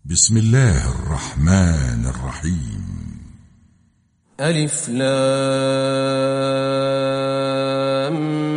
بسم الله الرحمن الرحيم. ألف لام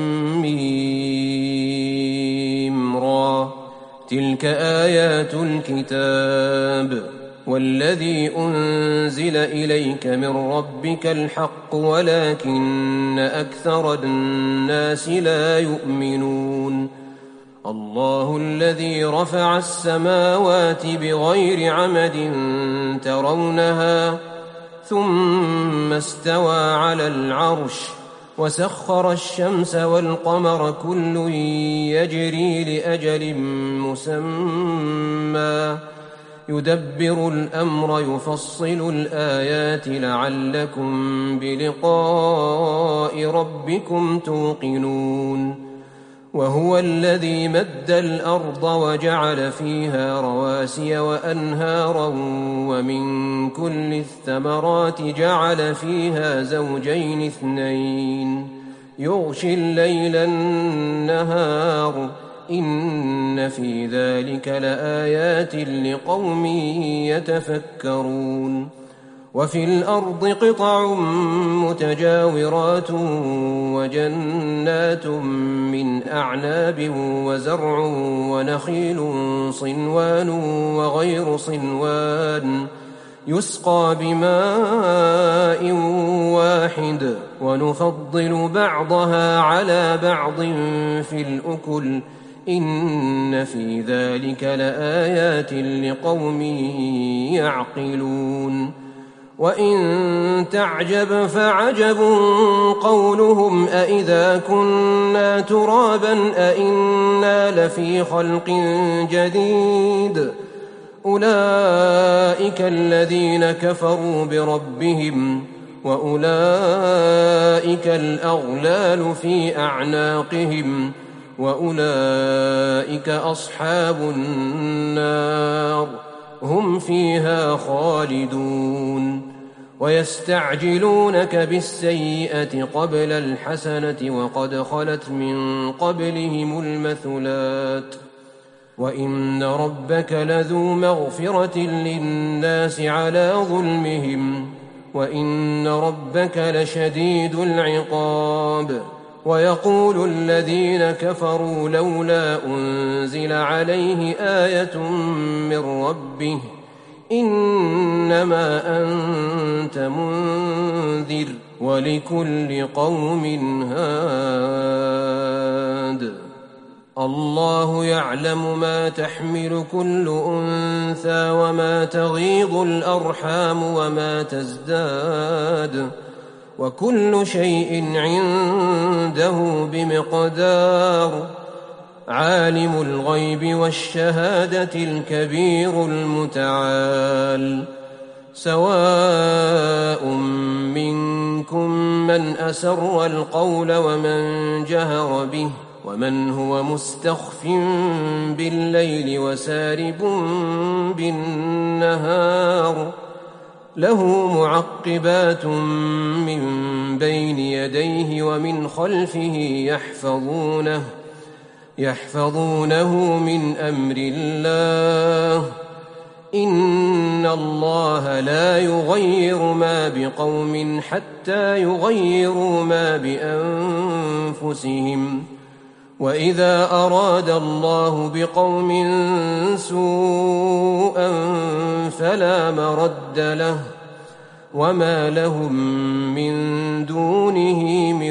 ميم را، تلك آيات الكتاب والذي أنزل إليك من ربك الحق ولكن أكثر الناس لا يؤمنون. الله الذي رفع السماوات بغير عمد ترونها ثم استوى على العرش وسخر الشمس والقمر كل يجري لأجل مسمى يدبر الأمر يفصل الآيات لعلكم بلقاء ربكم توقنون. وهو الذي مد الأرض وجعل فيها رواسي وأنهارا ومن كل الثمرات جعل فيها زوجين اثنين يغشي الليل النهار إن في ذلك لآيات لقوم يتفكرون. وفي الأرض قطع متجاورات وجنات من أعناب وزرع ونخيل صنوان وغير صنوان يسقى بماء واحد ونفضل بعضها على بعض في الأكل إن في ذلك لآيات لقوم يعقلون. وإن تعجب فعجب قولهم أإذا كنا ترابا أإنا لفي خلق جديد أولئك الذين كفروا بربهم وأولئك الأغلال في أعناقهم وأولئك أصحاب النار هم فيها خالدون. ويستعجلونك بالسيئة قبل الحسنة وقد خلت من قبلهم المثلات وإن ربك لذو مغفرة للناس على ظلمهم وإن ربك لشديد العقاب. ويقول الذين كفروا لولا أنزل عليه آية من ربه إنما أنت منذر ولكل قوم هاد. الله يعلم ما تحمل كل أنثى وما تغيض الأرحام وما تزداد وكل شيء عنده بمقدار. عالم الغيب والشهادة الكبير المتعال. سواء منكم من أسر القول ومن جهر به ومن هو مستخف بالليل وسارب بالنهار له معقبات من بين يديه ومن خلفه يحفظونه من أمر الله إن الله لا يغير ما بقوم حتى يغيروا ما بأنفسهم وإذا أراد الله بقوم سوءا فلا مرد له وما لهم من دونه من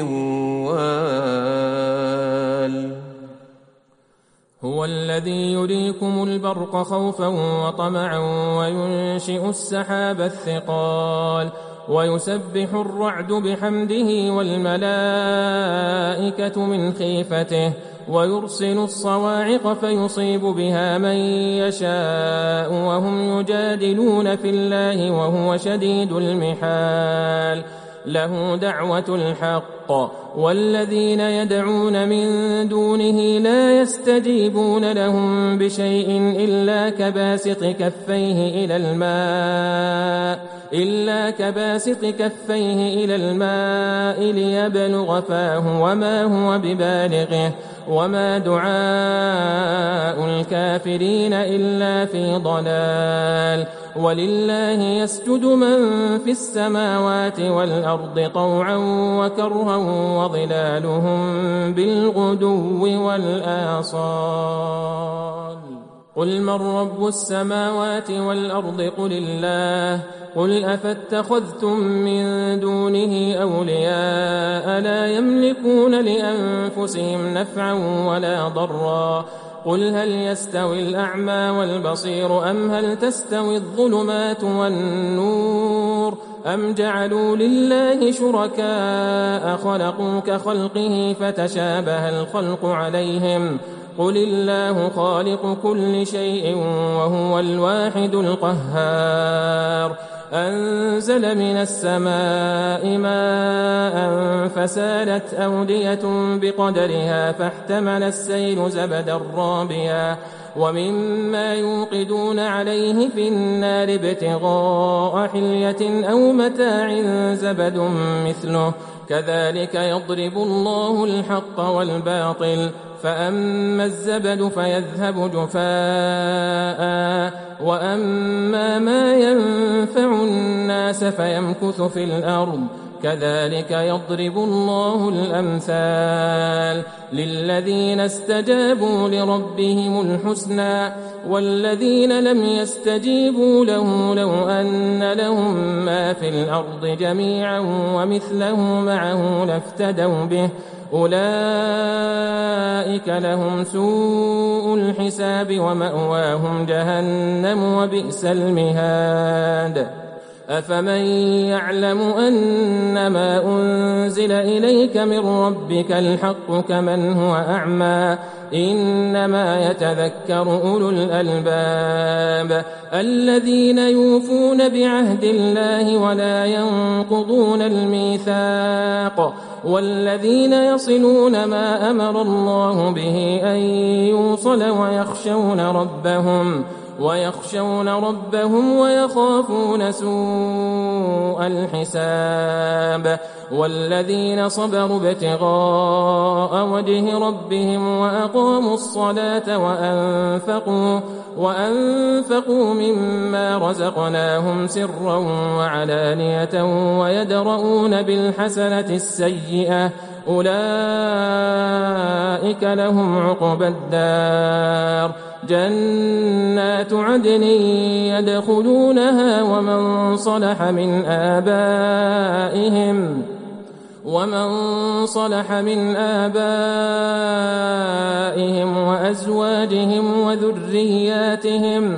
وال. هو الذي يريكم البرق خوفا وطمعا وينشئ السحاب الثقال ويسبح الرعد بحمده والملائكة من خيفته ويرسل الصواعق فيصيب بها من يشاء وهم يجادلون في الله وهو شديد المحال. له دعوة الحق والذين يدعون من دونه لا يستجيبون لهم بشيء إلا كباسط كفيه إلى الماء ليبلغ فاه وما هو ببالغه وما دعاء الكافرين إلا في ضلال ولله يسجد من في السماوات والأرض طوعا وكرها وظلالهم بالغدو والآصال قل من رب السماوات والأرض قل الله قل أفاتخذتم من دونه أولياء لا يملكون لأنفسهم نفعا ولا ضرا قل هل يستوي الأعمى والبصير أم هل تستوي الظلمات والنور أم جعلوا لله شركاء خلقوا كخلقه فتشابه الخلق عليهم قل الله خالق كل شيء وهو الواحد القهار أنزل من السماء ماء فسالت أودية بقدرها فاحتمل السيل زبدا رابيا ومما يوقدون عليه في النار ابتغاء حلية أو متاع زبد مثله كذلك يضرب الله الحق والباطل فأما الزبد فيذهب جفاء وأما ما ينفع الناس فيمكث في الأرض كذلك يضرب الله الأمثال للذين استجابوا لربهم الحسنى والذين لم يستجيبوا له لو أن لهم ما في الأرض جميعا ومثله معه لافتدوا به أولئك لهم سوء الحساب ومأواهم جهنم وبئس المهاد أفمن يعلم أنما أنزل إليك من ربك الحق كمن هو أعمى إنما يتذكر أولو الألباب الذين يوفون بعهد الله ولا ينقضون الميثاق والذين يصلون ما أمر الله به أن يوصل ويخشون ربهم ويخافون سوء الحساب والذين صبروا ابتغاء وجه ربهم وأقاموا الصلاة وأنفقوا مما رزقناهم سرا وعلانية ويدرؤون بالحسنة السيئة أولئك لهم عقبى الدار جنات عدن يدخلونها ومن صلح من آبائهم وأزواجهم وذرياتهم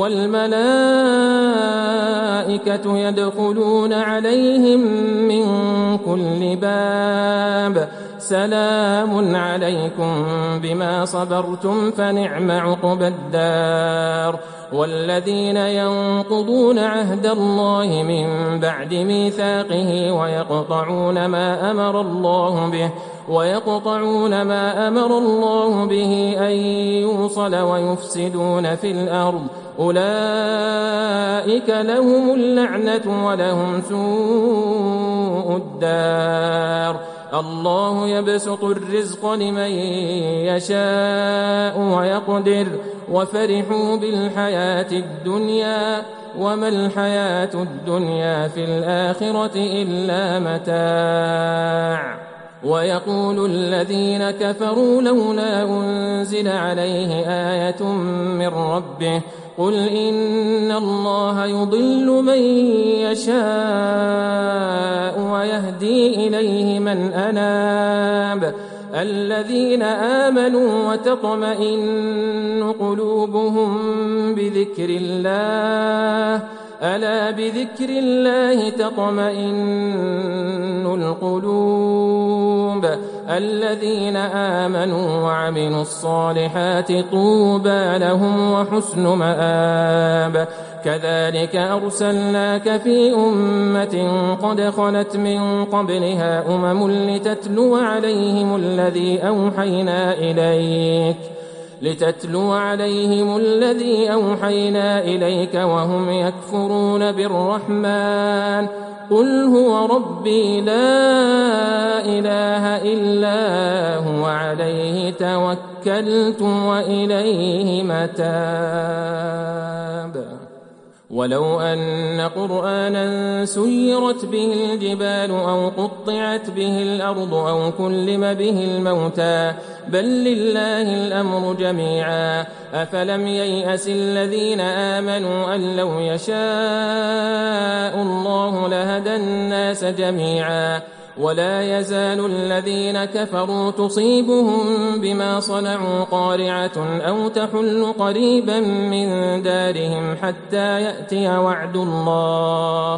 والملائكة يدخلون عليهم من كل باب سلام عليكم بما صبرتم فنعم عقبى الدار والذين ينقضون عهد الله من بعد ميثاقه ويقطعون ما أمر الله به أن يوصل ويفسدون في الأرض أولئك لهم اللعنة ولهم سوء الدار الله يبسط الرزق لمن يشاء ويقدر وفرحوا بالحياة الدنيا وما الحياة الدنيا في الآخرة إلا متاع ويقول الذين كفروا لولا أنزل عليه آية من ربه قل إن الله يضل من يشاء ويهدي إليه من أناب الذين آمنوا وتطمئن قلوبهم بذكر الله ألا بذكر الله تطمئن القلوب الذين آمنوا وعملوا الصالحات طوبى لهم وحسن مآب كذلك أرسلناك في أمة قد خلت من قبلها أمم لتتلو عليهم الذي أوحينا إليك لتتلو عليهم الذي أوحينا إليك وهم يكفرون بالرحمن قل هو ربي لا إله إلا هو عليه توكلت وإليه متاب ولو أن قرآنا سيرت به الجبال أو قطعت به الأرض أو كلم به الموتى بل لله الأمر جميعا أفلم ييأس الذين آمنوا أن لو يشاء الله لهدى الناس جميعا ولا يزال الذين كفروا تصيبهم بما صنعوا قارعة أو تحل قريبا من دارهم حتى يأتي وعد الله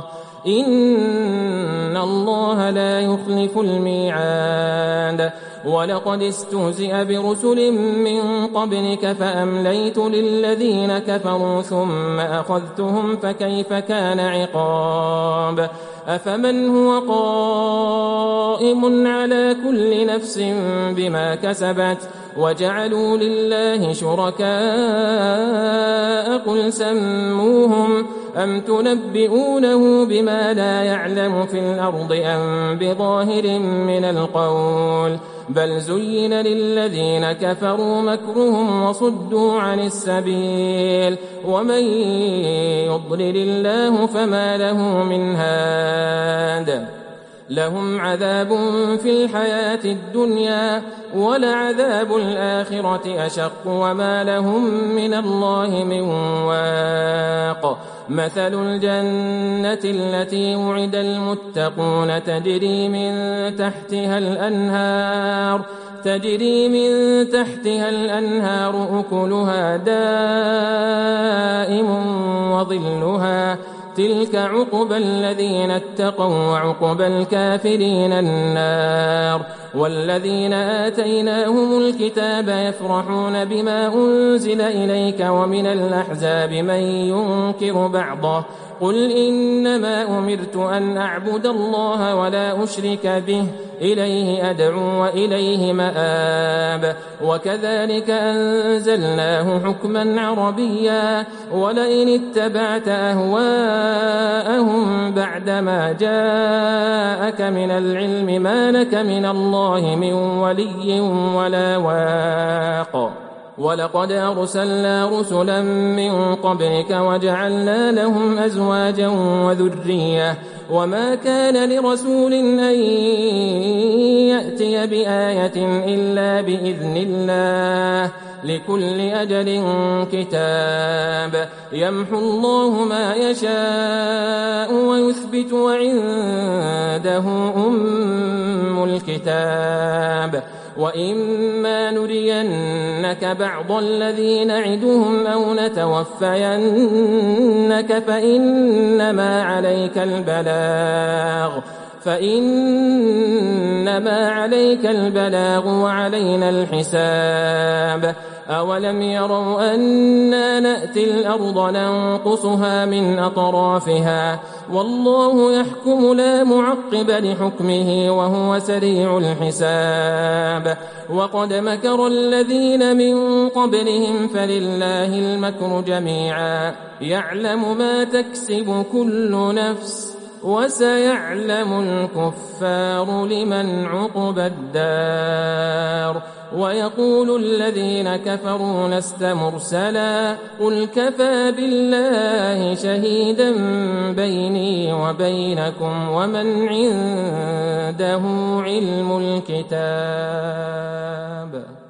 إن الله لا يخلف الميعاد ولقد استهزئ برسل من قبلك فأمليت للذين كفروا ثم أخذتهم فكيف كان عقاب أفمن هو قائم على كل نفس بما كسبت وجعلوا لله شركاء قل سموهم أم تنبئونه بما لا يعلم في الأرض أم بظاهر من القول بل زين للذين كفروا مكرهم وصدوا عن السبيل ومن يضلل الله فما له من هاد لهم عذاب في الحياة الدنيا ولعذاب الآخرة أشق وما لهم من الله من واق مثل الجنة التي وعد المتقون تجري من تحتها الأنهار أكلها دائم وظلها تلك عقبى الذين اتقوا وعقبى الكافرين النار والذين آتيناهم الكتاب يفرحون بما أنزل إليك ومن الأحزاب من ينكر بعضه قل إنما أمرت أن أعبد الله ولا أشرك به إليه أدعو وإليه مآب وكذلك أنزلناه حكما عربيا ولئن اتبعت أهواءهم بعدما جاءك من العلم ما لك من الله من ولي ولا واق ولقد أرسلنا رسلا من قبلك وجعلنا لهم أزواجا وذرية وما كان لرسول أن يأتي بآية إلا بإذن الله لكل أجل كتاب يمحو الله ما يشاء ويثبت وعنده أم الكتاب وإما نرينك بعض الذي نعدهم أو نتوفينك فإنما عليك البلاغ وعلينا الحساب أولم يروا أنا نأتي الأرض ننقصها من أطرافها والله يحكم لا معقب لحكمه وهو سريع الحساب وقد مكر الذين من قبلهم فلله المكر جميعا يعلم ما تكسب كل نفس وسيعلم الكفار لمن عقبى الدار ويقول الذين كفروا لست مرسلا قل كفى بالله شهيدا بيني وبينكم ومن عنده علم الكتاب